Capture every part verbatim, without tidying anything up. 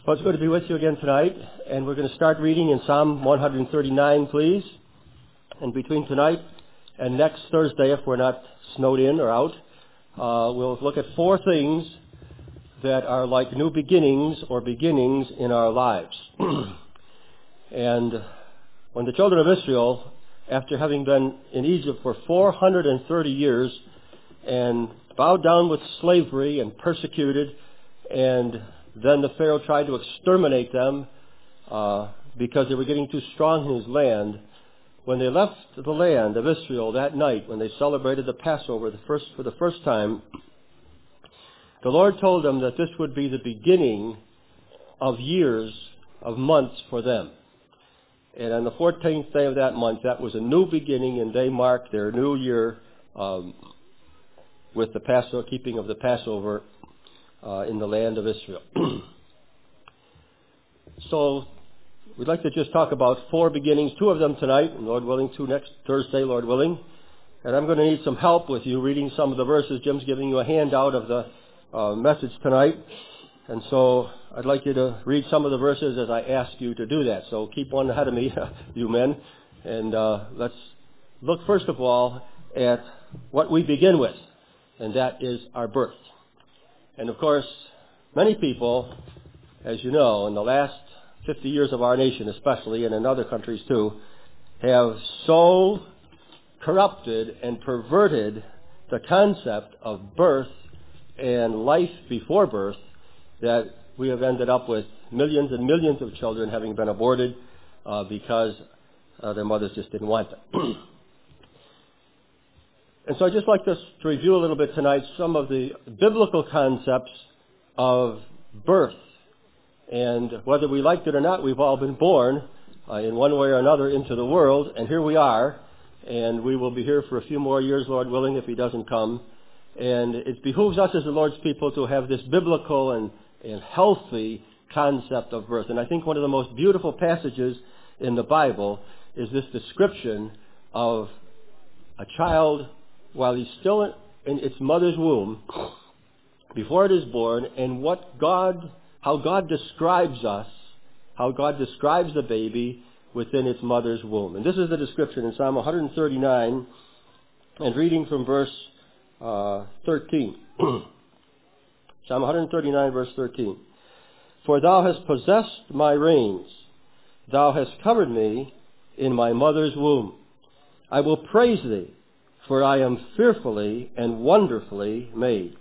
Well, it's good to be with you again tonight, and we're going to start reading in Psalm one thirty-nine, please. And between tonight and next Thursday, if we're not snowed in or out, uh, we'll look at four things that are like new beginnings or beginnings in our lives. And when the children of Israel, after having been in Egypt for four hundred thirty years and bowed down with slavery and persecuted, and then the Pharaoh tried to exterminate them uh, because they were getting too strong in his land. When they left the land of Israel that night, when they celebrated the Passover the first, for the first time, the Lord told them that this would be the beginning of years, of months for them. And on the fourteenth day of that month, that was a new beginning, and they marked their new year um, with the Passover, keeping of the Passover Uh, in the land of Israel. So we'd like to just talk about four beginnings, two of them tonight, and Lord willing, two next Thursday, Lord willing. And I'm going to need some help with you reading some of the verses. Jim's giving you a handout of the uh, message tonight. And so I'd like you to read some of the verses as I ask you to do that. So keep one ahead of me, you men. And uh, let's look first of all at what we begin with, and that is our birth. And of course, many people, as you know, in the last fifty years of our nation especially, and in other countries too, have so corrupted and perverted the concept of birth and life before birth that we have ended up with millions and millions of children having been aborted uh, because uh, their mothers just didn't want them. And so I'd just like us to review a little bit tonight some of the biblical concepts of birth. And whether we liked it or not, we've all been born uh, in one way or another into the world, and here we are. And we will be here for a few more years, Lord willing, if he doesn't come. And it behooves us as the Lord's people to have this biblical and, and healthy concept of birth. And I think one of the most beautiful passages in the Bible is this description of a child while he's still in its mother's womb, before it is born, and what God, how God describes us, how God describes the baby within its mother's womb. And this is the description in Psalm one thirty-nine, and reading from verse uh, thirteen. Psalm one thirty-nine, verse thirteen. For thou hast possessed my reins, thou hast covered me in my mother's womb. I will praise thee, for I am fearfully and wonderfully made.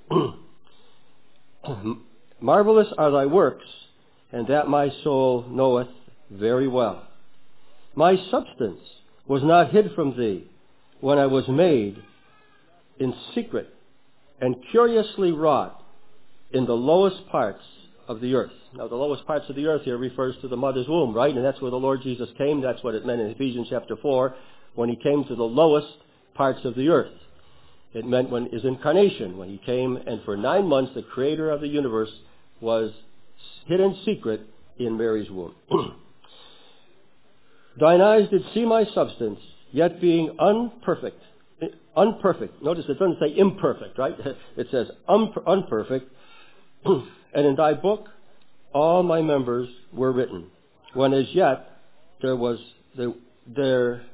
Marvelous are thy works, and that my soul knoweth very well. My substance was not hid from thee when I was made in secret and curiously wrought in the lowest parts of the earth. Now, the lowest parts of the earth here refers to the mother's womb, right? And that's where the Lord Jesus came. That's what it meant in Ephesians chapter four, when he came to the lowest parts of the earth. It meant when his incarnation, when he came, and for nine months the creator of the universe was hid in secret in Mary's womb. Thine eyes did see my substance, yet being unperfect. Unperfect. Notice it doesn't say imperfect, right? It says un- unperfect. And in thy book all my members were written, when as yet there was there, there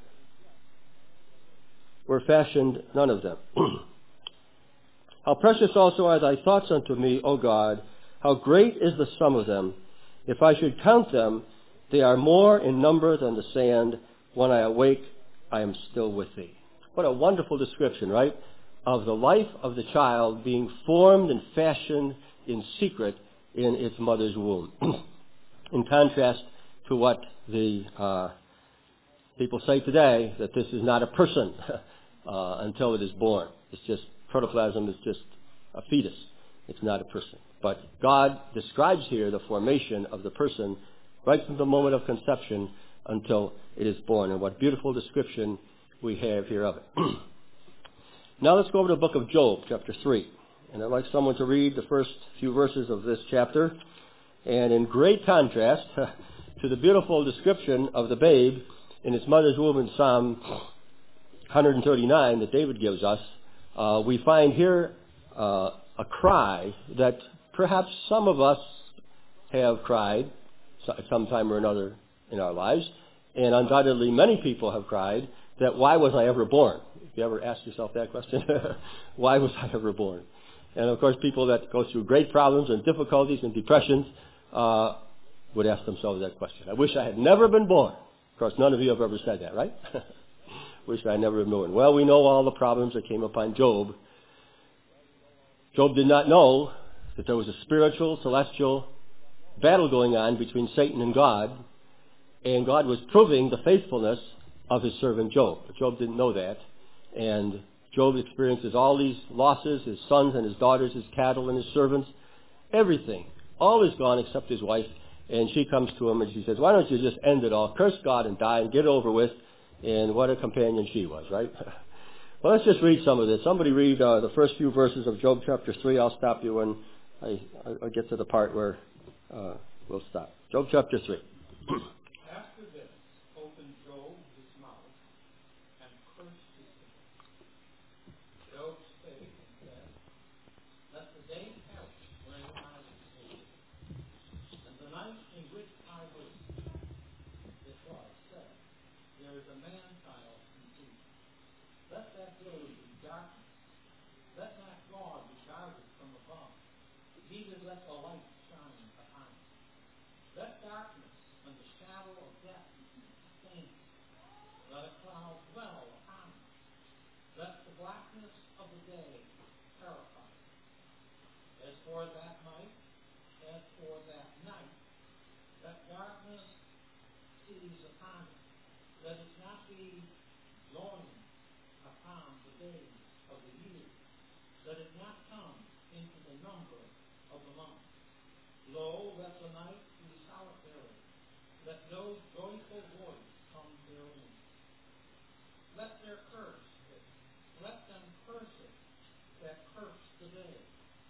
were fashioned none of them. How precious also are thy thoughts unto me, O God! How great is the sum of them! If I should count them, they are more in number than the sand. When I awake, I am still with thee. What a wonderful description, right? Of the life of the child being formed and fashioned in secret in its mother's womb. In contrast to what the uh, people say today, that this is not a person uh, until it is born. It's just, protoplasm is just a fetus. It's not a person. But God describes here the formation of the person right from the moment of conception until it is born. And what beautiful description we have here of it. Now let's go over to the book of Job, chapter three. And I'd like someone to read the first few verses of this chapter. And in great contrast to the beautiful description of the babe in its mother's womb in Psalm one thirty-nine that David gives us, uh, we find here uh, a cry that perhaps some of us have cried sometime or another in our lives, and undoubtedly many people have cried that why was I ever born? If you ever ask yourself that question, why was I ever born? And of course, people that go through great problems and difficulties and depressions uh, would ask themselves that question. I wish I had never been born. Of course, none of you have ever said that, right? Wish I never been born. Well, we know all the problems that came upon Job. Job did not know that there was a spiritual, celestial battle going on between Satan and God, and God was proving the faithfulness of his servant Job. But Job didn't know that, and Job experiences all these losses, his sons and his daughters, his cattle and his servants, everything. All is gone except his wife, and she comes to him and she says, why don't you just end it all, curse God and die and get it over with, and what a companion she was, right? Well, let's just read some of this. Somebody read uh, the first few verses of Job chapter three. I'll stop you when I, I, I get to the part where uh, we'll stop. Job chapter three. After this, opened Job his mouth and cursed his name. Job spake and said, let the day perish wherein I was created, and the night in which I was. This was said, there is a man-child conceived. Let that day be darkness. Let not God be guarded from above. Neither let the light shine upon it. Let darkness and the shadow of death sustain it. Let a cloud dwell upon it. Let the blackness of the day terrify it. As for that night, as for that night, let darkness seize upon it. Let it not be dawning upon the days of the year. Let it not come into the number of the months. Lo, let the night be solitary. Let no joyful voice come therein. Let their curse it. Let them curse it that curse the day,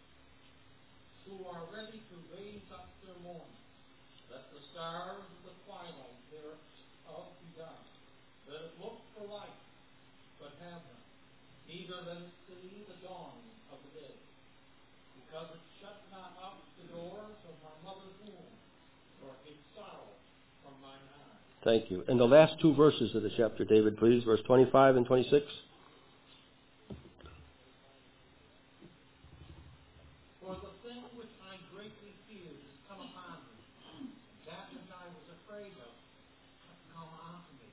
who are ready to raise up their mourning. Let the stars of the twilight thereof be dark. Let it look for light, but have none. Neither let it see the dawning of the day. Because it shut not up the doors of my mother's womb, nor hid sorrow from mine eyes. Thank you. And the last two verses of the chapter, David, please, verse twenty-five and twenty-six. For the thing which I greatly feared is come upon me. That which I was afraid of hath come unto me.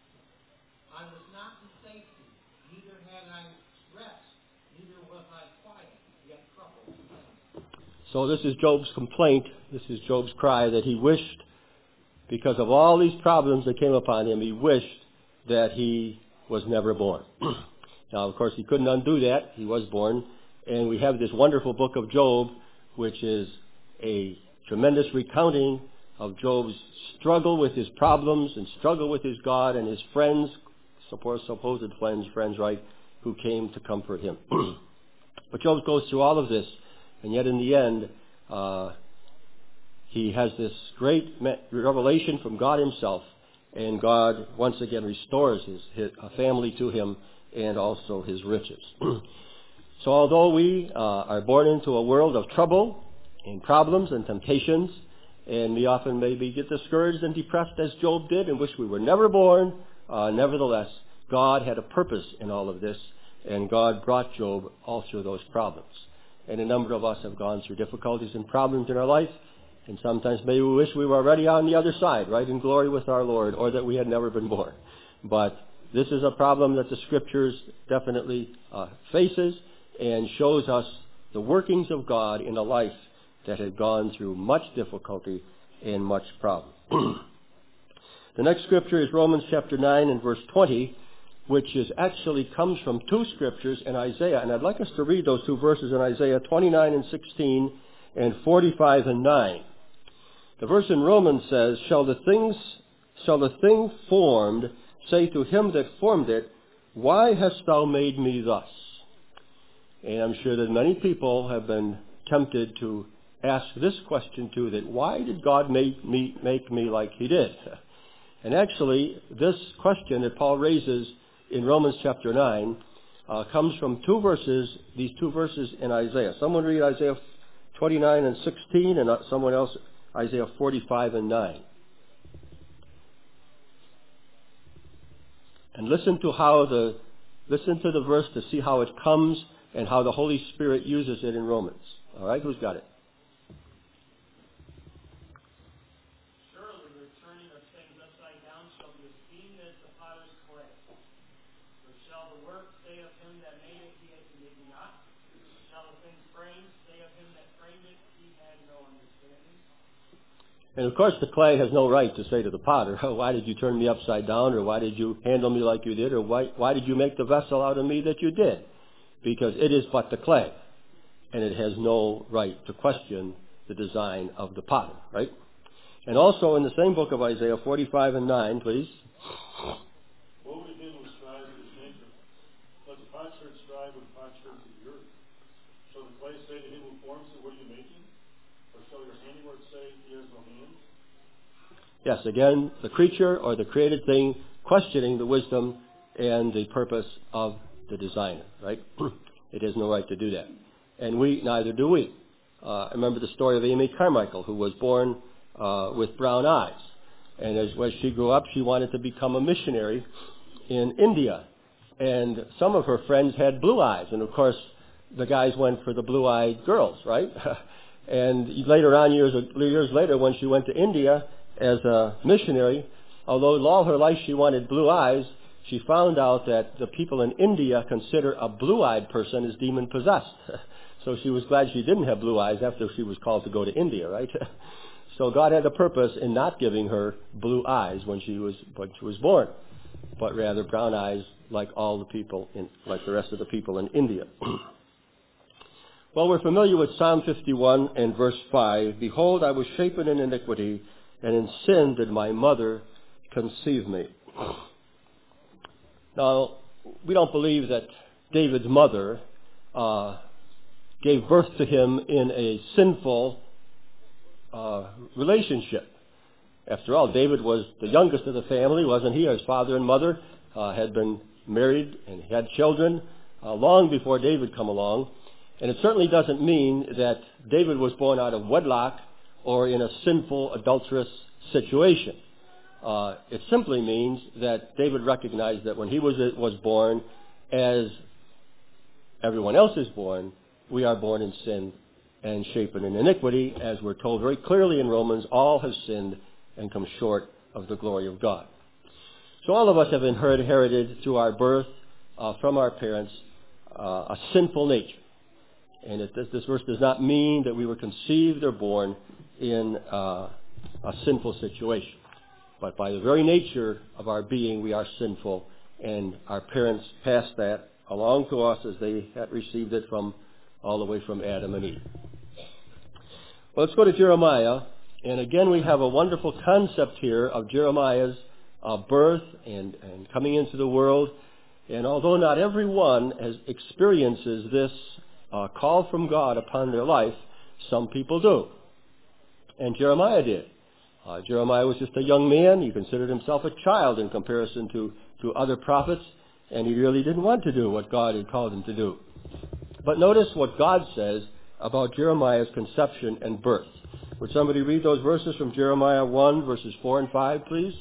I was not in safety, neither had I rest, neither was I quiet, yet trouble came. So this is Job's complaint. This is Job's cry that he wished, because of all these problems that came upon him, he wished that he was never born. Now, of course, he couldn't undo that. He was born. And we have this wonderful book of Job, which is a tremendous recounting of Job's struggle with his problems and struggle with his God and his friends, supposed friends, friends, right, who came to comfort him. But Job goes through all of this, and yet in the end, uh, he has this great revelation from God himself, and God once again restores his, his family to him and also his riches. So although we uh, are born into a world of trouble and problems and temptations, and we often maybe get discouraged and depressed as Job did and wish we were never born, uh, nevertheless, God had a purpose in all of this, and God brought Job all through those problems. And a number of us have gone through difficulties and problems in our life, and sometimes maybe we wish we were already on the other side, right, in glory with our Lord, or that we had never been born. But this is a problem that the Scriptures definitely uh, faces and shows us the workings of God in a life that had gone through much difficulty and much problem. The next scripture is Romans chapter nine and verse twenty, which is actually comes from two scriptures in Isaiah. And I'd like us to read those two verses in Isaiah twenty-nine and sixteen and forty-five and nine. The verse in Romans says, Shall the things, shall the thing formed say to him that formed it, Why hast thou made me thus? And I'm sure that many people have been tempted to ask this question too, that why did God make me, make me like he did? And actually, this question that Paul raises in Romans chapter nine uh, comes from two verses, these two verses in Isaiah. Someone read Isaiah twenty-nine and sixteen, and someone else Isaiah forty-five and nine. And listen to how the, listen to the verse to see how it comes and how the Holy Spirit uses it in Romans. All right, who's got it? Surely the turning of things upside down shall be esteemed as the potter's clay. For shall the work say of him that made it, he made it not? Shall the thing framed say of him that framed it, he had no understanding? And of course the clay has no right to say to the potter, oh, why did you turn me upside down, or why did you handle me like you did, or why, why did you make the vessel out of me that you did? Because it is but the clay, and it has no right to question the design of the potter, right? And also in the same book of Isaiah forty-five and nine, please. Woe to him who strives with his maker. Let the potsherd strive with the potsherd of the earth. Shall the clay say to him who forms it, what are you making? Or shall your handiwork say, he has no hands? Yes, again, the creature or the created thing questioning the wisdom and the purpose of the designer, right? It has no right to do that. And we, neither do we. Uh, I remember the story of Amy Carmichael, who was born uh, with brown eyes. And as, as she grew up, she wanted to become a missionary in India. And some of her friends had blue eyes. And of course, the guys went for the blue-eyed girls, right? And later on, years, years later, when she went to India as a missionary, although all her life she wanted blue eyes, she found out that the people in India consider a blue-eyed person as demon-possessed. So she was glad she didn't have blue eyes after she was called to go to India, right? So God had a purpose in not giving her blue eyes when she was when she was born, but rather brown eyes like all the people, in, like the rest of the people in India. Well, we're familiar with Psalm fifty-one and verse five. Behold, I was shapen in iniquity, and in sin did my mother conceive me. Now, we don't believe that David's mother uh, gave birth to him in a sinful uh, relationship. After all, David was the youngest of the family, wasn't he? His father and mother uh, had been married and had children uh, long before David come along. And it certainly doesn't mean that David was born out of wedlock or in a sinful, adulterous situation. Uh, it simply means that David recognized that when he was was born, as everyone else is born, we are born in sin and shapen in iniquity. As we're told very clearly in Romans, all have sinned and come short of the glory of God. So all of us have inherited through our birth uh, from our parents uh, a sinful nature. And it, this, this verse does not mean that we were conceived or born in uh, a sinful situation. But by the very nature of our being, we are sinful, and our parents passed that along to us as they had received it from all the way from Adam and Eve. Well, let's go to Jeremiah. And again, we have a wonderful concept here of Jeremiah's uh, birth and, and coming into the world. And although not everyone has experiences this uh, call from God upon their life, some people do. And Jeremiah did. Uh, Jeremiah was just a young man. He considered himself a child in comparison to, to other prophets, and he really didn't want to do what God had called him to do. But notice what God says about Jeremiah's conception and birth. Would somebody read those verses from Jeremiah one, verses four and five, please?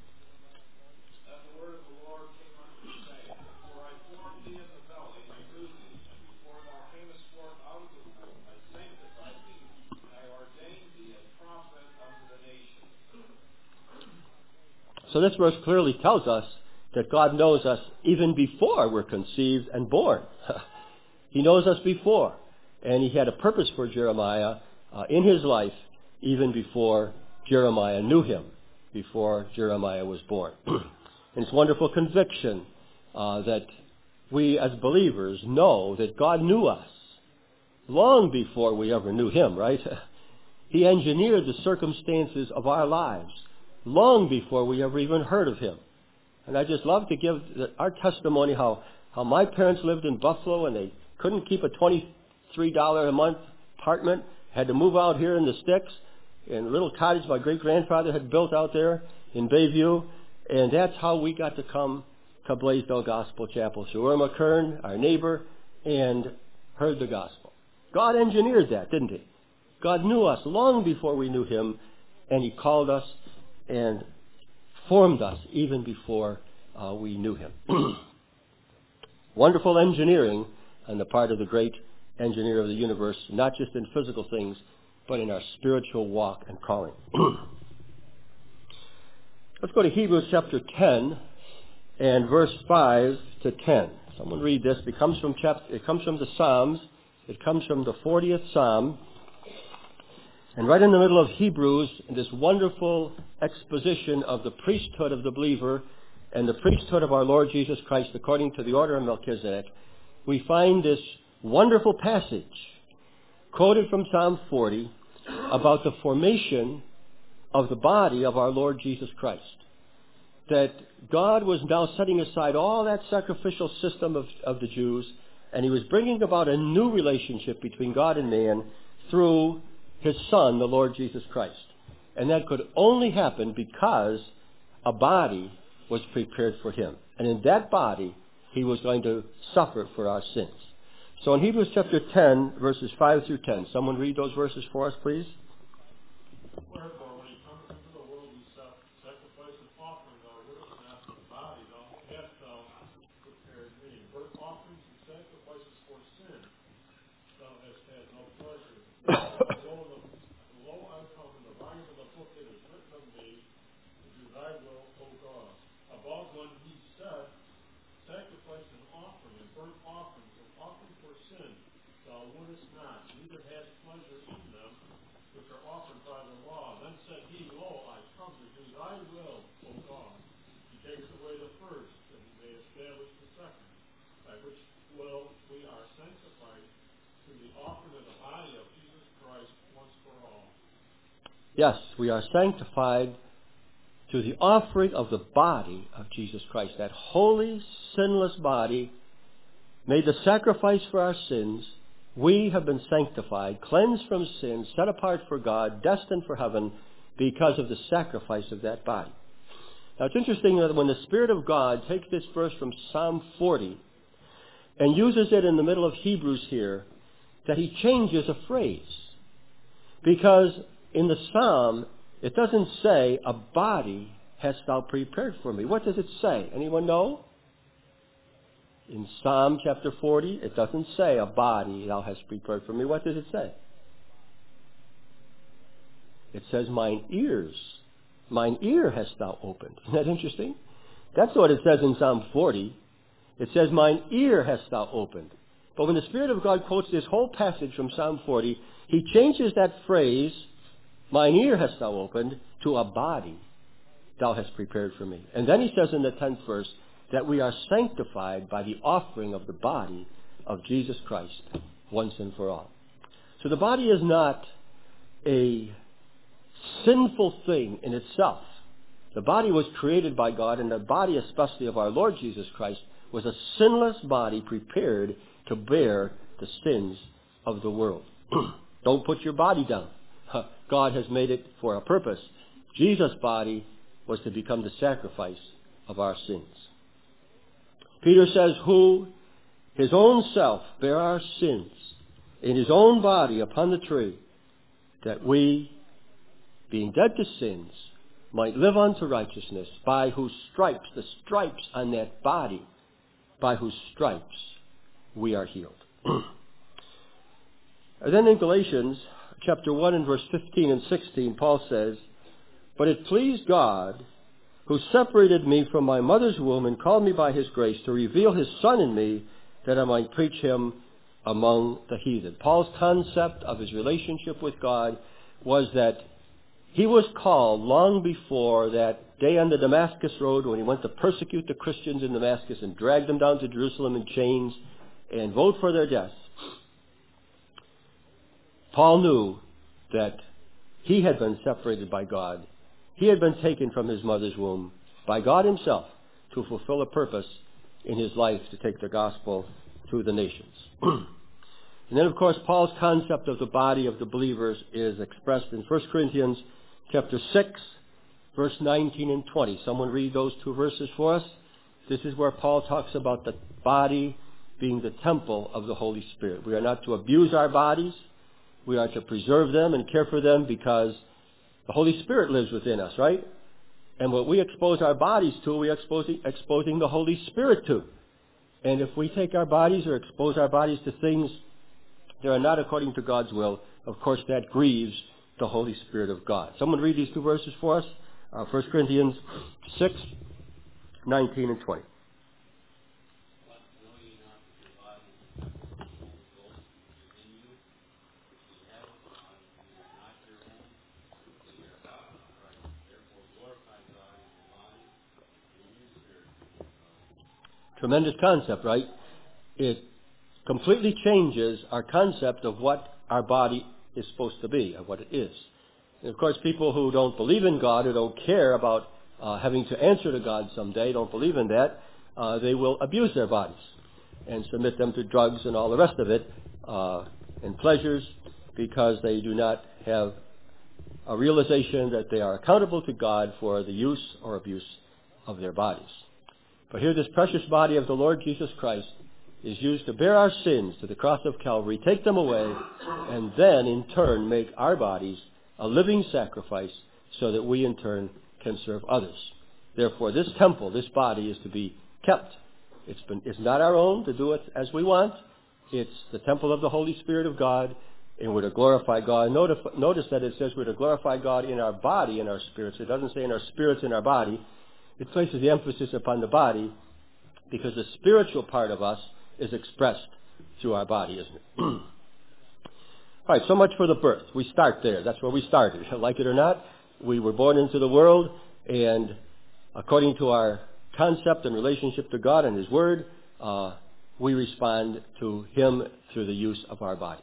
So this verse clearly tells us that God knows us even before we're conceived and born. He knows us before. And he had a purpose for Jeremiah uh, in his life even before Jeremiah knew him, before Jeremiah was born. And it's wonderful conviction uh, that we as believers know that God knew us long before we ever knew him, right? He engineered the circumstances of our lives long before we ever even heard of him. And I just love to give our testimony how, how my parents lived in Buffalo and they couldn't keep a twenty-three dollars a month apartment, had to move out here in the sticks in a little cottage my great-grandfather had built out there in Bayview. And that's how we got to come to Blaisdell Gospel Chapel through Irma Kern, our neighbor, and heard the gospel. God engineered that, didn't he? God knew us long before we knew him, and he called us and formed us even before uh, we knew him. Wonderful engineering on the part of the great engineer of the universe, not just in physical things, but in our spiritual walk and calling. Let's go to Hebrews chapter ten and verse five to ten. Someone read this. It comes from chapter, it comes from the Psalms. It comes from the fortieth Psalm. And right in the middle of Hebrews, this wonderful exposition of the priesthood of the believer and the priesthood of our Lord Jesus Christ according to the order of Melchizedek, we find this wonderful passage quoted from Psalm forty about the formation of the body of our Lord Jesus Christ. That God was now setting aside all that sacrificial system of, of the Jews, and he was bringing about a new relationship between God and man through his Son, the Lord Jesus Christ. And that could only happen because a body was prepared for him. And in that body, he was going to suffer for our sins. So in Hebrews chapter ten, verses five through ten, someone read those verses for us, please. Wherefore, when he comes into the world, he sacrifice and offering thou wouldest not the body, thou hast thou prepared me. Burnt offerings and sacrifices for sin, thou hast had no pleasure. Lo, lo, I come in the volume of the book that is written of me, to do thy will, O God. Above when he said, sacrifice and offering, and burnt offerings, and offering for sin, thou wouldest not, neither hast pleasure in them, which are offered by the law. Then said he, Lo, I come to do thy will, O God. He takes away the first, that he may establish the second, by which will we are sanctified through the offering of the body of Jesus Christ once for all. Yes, we are sanctified through the offering of the body of Jesus Christ. That holy, sinless body made the sacrifice for our sins. We have been sanctified, cleansed from sin, set apart for God, destined for heaven because of the sacrifice of that body. Now it's interesting that when the Spirit of God takes this verse from Psalm forty and uses it in the middle of Hebrews here, that he changes a phrase. Because in the Psalm, it doesn't say, a body hast thou prepared for me. What does it say? Anyone know? In Psalm chapter forty, it doesn't say, a body thou hast prepared for me. What does it say? It says, mine ears, mine ear hast thou opened. Isn't that interesting? That's what it says in Psalm forty. It says, mine ear hast thou opened. But when the Spirit of God quotes this whole passage from Psalm forty, he changes that phrase, mine ear hast thou opened, to a body thou hast prepared for me. And then he says in the tenth verse, that we are sanctified by the offering of the body of Jesus Christ once and for all. So the body is not a sinful thing in itself. The body was created by God, and the body especially of our Lord Jesus Christ was a sinless body prepared to bear the sins of the world. Don't put your body down. God has made it for a purpose. Jesus' body was to become the sacrifice of our sins. Peter says, who his own self bare our sins in his own body upon the tree, that we, being dead to sins, might live unto righteousness, by whose stripes, the stripes on that body, by whose stripes we are healed. And then in Galatians chapter one and verse fifteen and sixteen, Paul says, but it pleased God, who separated me from my mother's womb and called me by his grace to reveal his Son in me, that I might preach him among the heathen. Paul's concept of his relationship with God was that he was called long before that day on the Damascus Road when he went to persecute the Christians in Damascus and drag them down to Jerusalem in chains and vote for their deaths. Paul knew that he had been separated by God. He had been taken from his mother's womb by God himself to fulfill a purpose in his life to take the gospel to the nations. And then, of course, Paul's concept of the body of the believers is expressed in First Corinthians chapter six, verse nineteen and twenty. Someone read those two verses for us. This is where Paul talks about the body being the temple of the Holy Spirit. We are not to abuse our bodies. We are to preserve them and care for them because the Holy Spirit lives within us, right? And what we expose our bodies to, we are exposing, exposing the Holy Spirit to. And if we take our bodies or expose our bodies to things that are not according to God's will, of course that grieves the Holy Spirit of God. Someone read these two verses for us. Uh, First Corinthians six, nineteen and twenty. Tremendous concept, right? It completely changes our concept of what our body is supposed to be, of what it is. And of course, people who don't believe in God, who don't care about uh, having to answer to God someday, don't believe in that, uh, they will abuse their bodies and submit them to drugs and all the rest of it, uh, and pleasures, because they do not have a realization that they are accountable to God for the use or abuse of their bodies. But here this precious body of the Lord Jesus Christ is used to bear our sins to the cross of Calvary, take them away, and then in turn make our bodies a living sacrifice so that we in turn can serve others. Therefore, this temple, this body, is to be kept. It's, been, it's not our own to do it as we want. It's the temple of the Holy Spirit of God, and we're to glorify God. Notice, notice that it says we're to glorify God in our body, in our spirits. It doesn't say in our spirits, in our body. It places the emphasis upon the body because the spiritual part of us is expressed through our body, isn't it? All right, so much for the birth. We start there. That's where we started. Like it or not, we were born into the world, and according to our concept and relationship to God and His Word, uh, we respond to Him through the use of our bodies.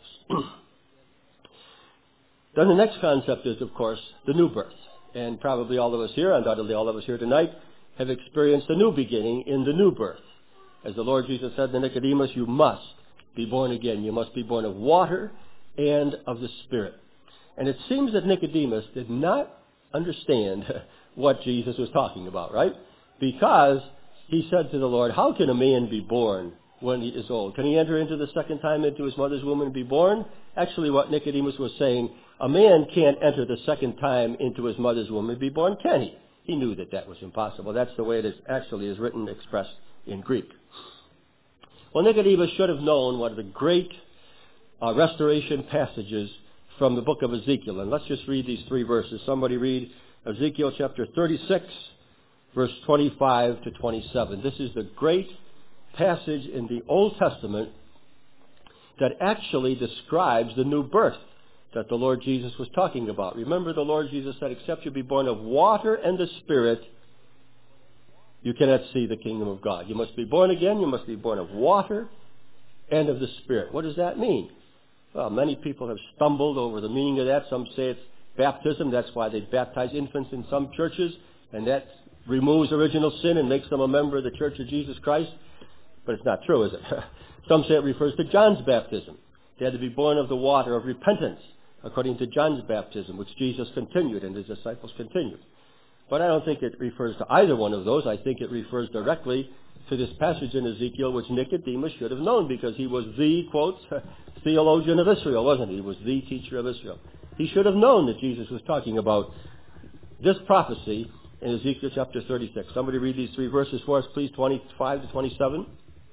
Then the next concept is, of course, the new birth. And probably all of us here, undoubtedly all of us here tonight, have experienced a new beginning in the new birth. As the Lord Jesus said to Nicodemus, you must be born again. You must be born of water and of the Spirit. And it seems that Nicodemus did not understand what Jesus was talking about, right? Because he said to the Lord, how can a man be born when he is old? Can he enter into the second time into his mother's womb and be born? Actually, what Nicodemus was saying, a man can't enter the second time into his mother's womb and be born, can he? He knew that that was impossible. That's the way it is, actually is written, expressed in Greek. Well, Nicodemus should have known one of the great uh, restoration passages from the book of Ezekiel. And let's just read these three verses. Somebody read Ezekiel chapter thirty-six, verse twenty-five to twenty-seven. This is the great passage in the Old Testament that actually describes the new birth that the Lord Jesus was talking about. Remember, the Lord Jesus said, except you be born of water and the Spirit, you cannot see the kingdom of God. You must be born again. You must be born of water and of the Spirit. What does that mean? Well, many people have stumbled over the meaning of that. Some say it's baptism. That's why they baptize infants in some churches, and that removes original sin and makes them a member of the Church of Jesus Christ. But it's not true, is it? Some say it refers to John's baptism. They had to be born of the water of repentance, according to John's baptism, which Jesus continued and his disciples continued. But I don't think it refers to either one of those. I think it refers directly to this passage in Ezekiel, which Nicodemus should have known, because he was the, quote, theologian of Israel, wasn't he? He was the teacher of Israel. He should have known that Jesus was talking about this prophecy in Ezekiel chapter thirty-six. Somebody read these three verses for us, please, twenty-five to twenty-seven.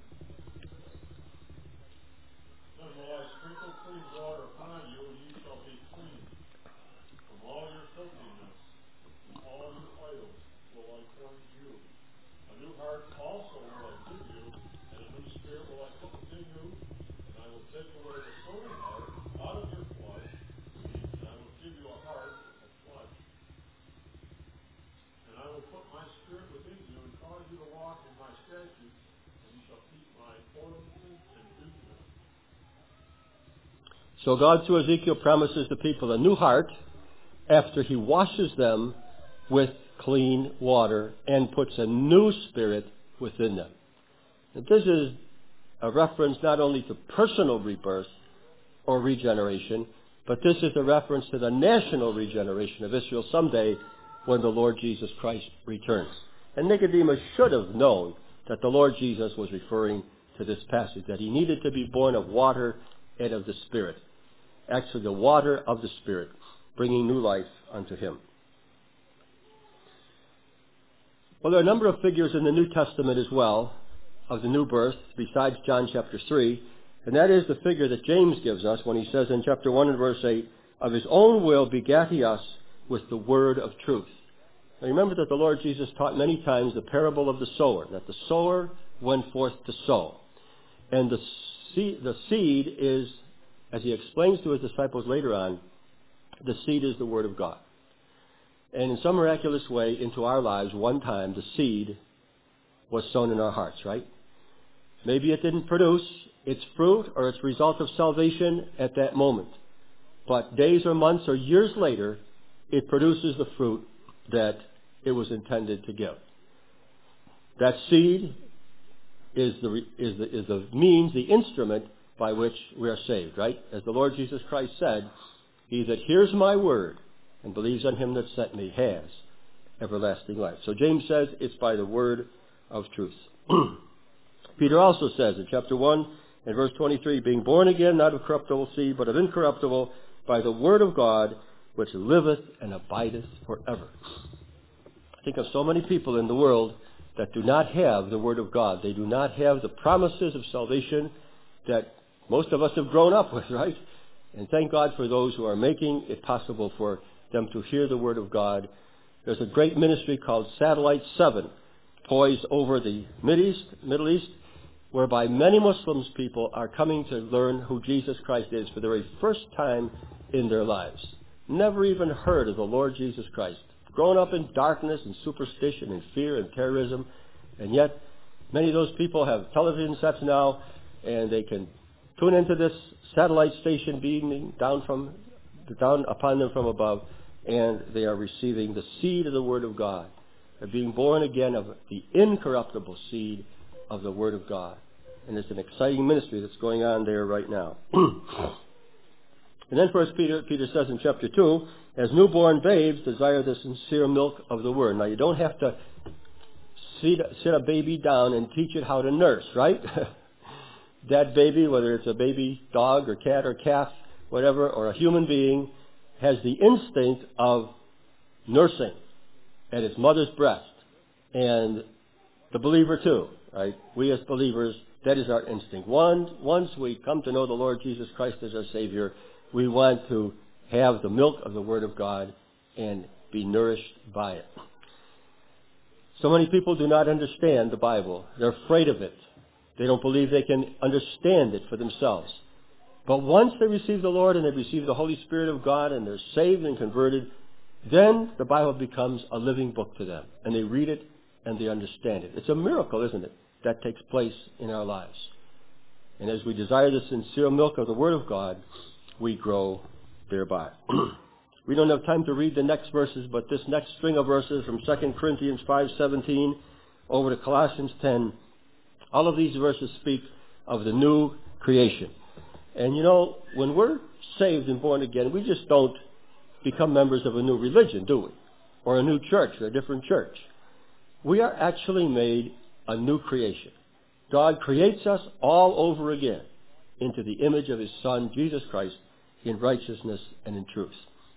So God, through Ezekiel, promises the people a new heart after He washes them with clean water and puts a new spirit within them. And this is a reference not only to personal rebirth or regeneration, but this is a reference to the national regeneration of Israel someday when the Lord Jesus Christ returns. And Nicodemus should have known that the Lord Jesus was referring to this passage, that he needed to be born of water and of the Spirit. actually the water of the Spirit, bringing new life unto him. Well, there are a number of figures in the New Testament as well of the new birth, besides John chapter three, and that is the figure that James gives us when he says in chapter one and verse eight, of his own will begat he us with the word of truth. Now remember that the Lord Jesus taught many times the parable of the sower, that the sower went forth to sow. And the seed, the seed is, as he explains to his disciples later on, the seed is the word of God. And in some miraculous way into our lives, one time the seed was sown in our hearts, right? Maybe it didn't produce its fruit or its result of salvation at that moment. But days or months or years later, it produces the fruit that it was intended to give. That seed is the, is the, is the means, the instrument by which we are saved, right? As the Lord Jesus Christ said, he that hears my word and believes on him that sent me has everlasting life. So James says it's by the word of truth. Peter also says in chapter one and verse twenty-three, being born again, not of corruptible seed, but of incorruptible, by the word of God, which liveth and abideth forever. I think of so many people in the world that do not have the word of God. They do not have the promises of salvation that most of us have grown up with, right? And thank God for those who are making it possible for them to hear the word of God. There's a great ministry called Satellite seven, poised over the Middle East, Middle East, whereby many Muslims people are coming to learn who Jesus Christ is for the very first time in their lives. Never even heard of the Lord Jesus Christ. Grown up in darkness and superstition and fear and terrorism, and yet many of those people have television sets now, and they can tune into this satellite station beaming down from down upon them from above, and they are receiving the seed of the Word of God. They're being born again of the incorruptible seed of the Word of God. And it's an exciting ministry that's going on there right now. And then First Peter, Peter says in chapter two, as newborn babes desire the sincere milk of the Word. Now you don't have to sit, sit a baby down and teach it how to nurse, right? That baby, whether it's a baby dog or cat or calf, whatever, or a human being, has the instinct of nursing at its mother's breast. And the believer too, right? We as believers, that is our instinct. Once, once we come to know the Lord Jesus Christ as our Savior, we want to have the milk of the Word of God and be nourished by it. So many people do not understand the Bible. They're afraid of it. They don't believe they can understand it for themselves. But once they receive the Lord and they receive the Holy Spirit of God and they're saved and converted, then the Bible becomes a living book to them. And they read it and they understand it. It's a miracle, isn't it, that takes place in our lives. And as we desire the sincere milk of the Word of God, we grow thereby. We don't have time to read the next verses, but this next string of verses from Second Corinthians five seventeen over to Colossians ten, all of these verses speak of the new creation. And you know, when we're saved and born again, we just don't become members of a new religion, do we? Or a new church, or a different church. We are actually made a new creation. God creates us all over again into the image of His Son, Jesus Christ, in righteousness and in truth.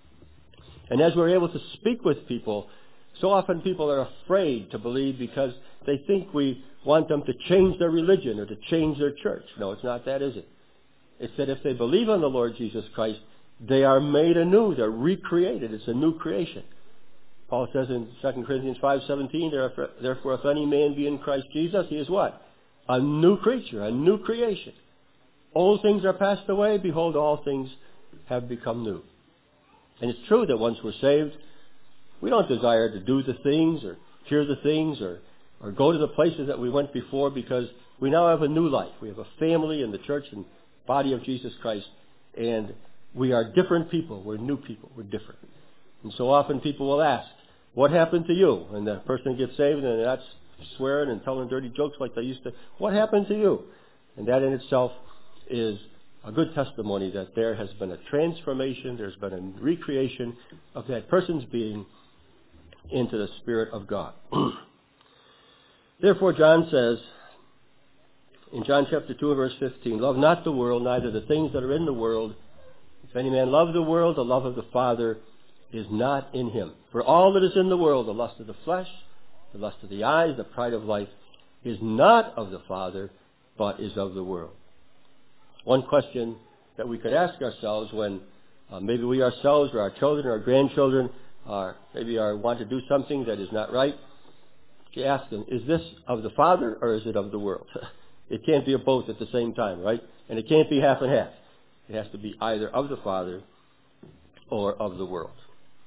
And as we're able to speak with people, so often people are afraid to believe because they think we want them to change their religion or to change their church. No, it's not that, is it? It's that if they believe on the Lord Jesus Christ, they are made anew. They're recreated. It's a new creation. Paul says in Second Corinthians five seventeen, therefore if any man be in Christ Jesus, he is what? A new creature, a new creation. Old things are passed away. Behold, all things have become new. And it's true that once we're saved, we don't desire to do the things or hear the things or, or go to the places that we went before, because we now have a new life. We have a family in the church and body of Jesus Christ, and we are different people. We're new people. We're different. And so often people will ask, what happened to you? And the person gets saved and they're not swearing and telling dirty jokes like they used to. What happened to you? And that in itself is a good testimony that there has been a transformation, there's been a recreation of that person's being into the Spirit of God. Therefore, John says in John chapter two, verse fifteen, love not the world, neither the things that are in the world. If If any man love the world, the love of the Father is not in him. For all that is in the world, the lust of the flesh, the lust of the eyes, the pride of life, is not of the Father, but is of the world. One question that we could ask ourselves when uh, maybe we ourselves or our children or our grandchildren are maybe are want to do something that is not right, you ask them, is this of the Father or is it of the world? It can't be of both at the same time, right? And it can't be half and half. It has to be either of the Father or of the world.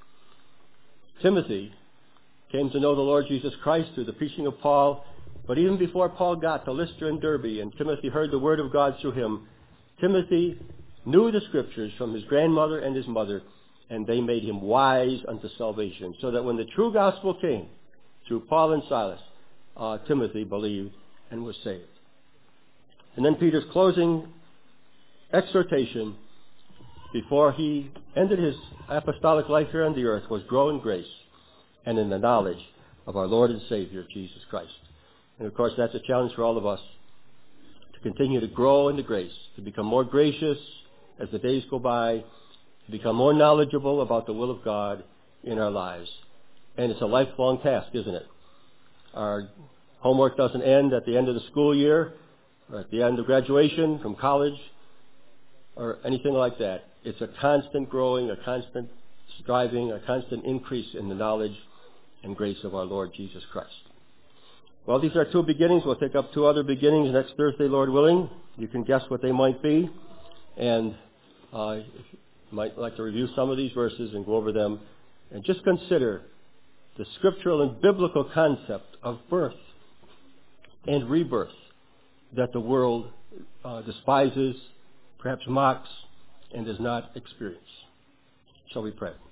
Timothy came to know the Lord Jesus Christ through the preaching of Paul, but even before Paul got to Lystra and Derbe and Timothy heard the word of God through him, Timothy knew the Scriptures from his grandmother and his mother, and they made him wise unto salvation, so that when the true gospel came through Paul and Silas, uh, Timothy believed and was saved. And then Peter's closing exhortation before he ended his apostolic life here on the earth was grow in grace and in the knowledge of our Lord and Savior, Jesus Christ. And of course, that's a challenge for all of us to continue to grow in the grace, to become more gracious as the days go by, to become more knowledgeable about the will of God in our lives. And it's a lifelong task, isn't it? Our homework doesn't end at the end of the school year or at the end of graduation from college or anything like that. It's a constant growing, a constant striving, a constant increase in the knowledge and grace of our Lord Jesus Christ. Well, these are two beginnings. We'll take up two other beginnings next Thursday, Lord willing. You can guess what they might be. And uh, you might like to review some of these verses and go over them and just consider the scriptural and biblical concept of birth and rebirth that the world uh, despises, perhaps mocks, and does not experience. Shall we pray?